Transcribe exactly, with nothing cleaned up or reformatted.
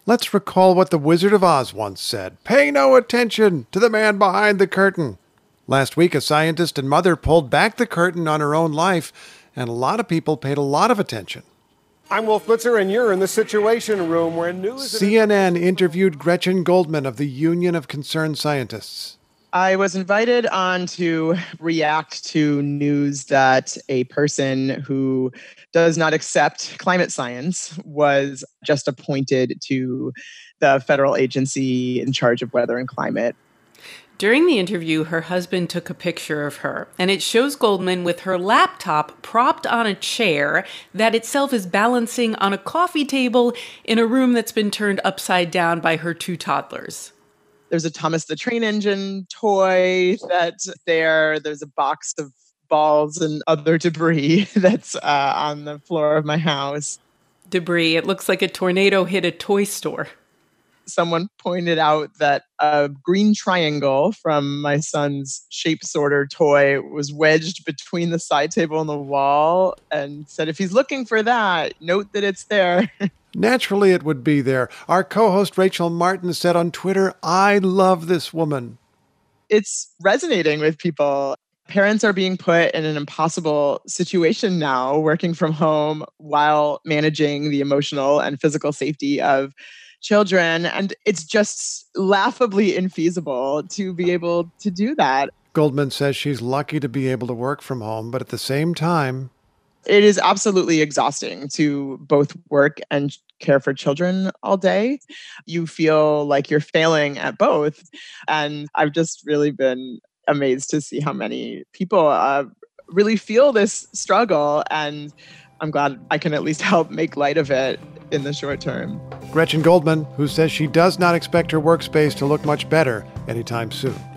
Let's recall what the Wizard of Oz once said. Pay no attention to the man behind the curtain. Last week, a scientist and mother pulled back the curtain on her own life, and a lot of people paid a lot of attention. I'm Wolf Blitzer, and you're in the Situation Room, where news... C N N interviewed Gretchen Goldman of the Union of Concerned Scientists. I was invited on to react to news that a person who does not accept climate science was just appointed to the federal agency in charge of weather and climate. During the interview, her husband took a picture of her, and it shows Goldman with her laptop propped on a chair that itself is balancing on a coffee table in a room that's been turned upside down by her two toddlers. There's a Thomas the Train Engine toy that's there. There's a box of balls and other debris that's uh, on the floor of my house. Debris. It looks like a tornado hit a toy store. Someone pointed out that a green triangle from my son's shape sorter toy was wedged between the side table and the wall, and said if he's looking for that, note that it's there. Naturally, it would be there. Our co-host Rachel Martin said on Twitter, I love this woman. It's resonating with people. Parents are being put in an impossible situation now, working from home while managing the emotional and physical safety of children. And it's just laughably infeasible to be able to do that. Goldman says she's lucky to be able to work from home, but at the same time, it is absolutely exhausting to both work and care for children all day. You feel like you're failing at both. And I've just really been amazed to see how many people uh, really feel this struggle. And I'm glad I can at least help make light of it in the short term. Gretchen Goldman, who says she does not expect her workspace to look much better anytime soon.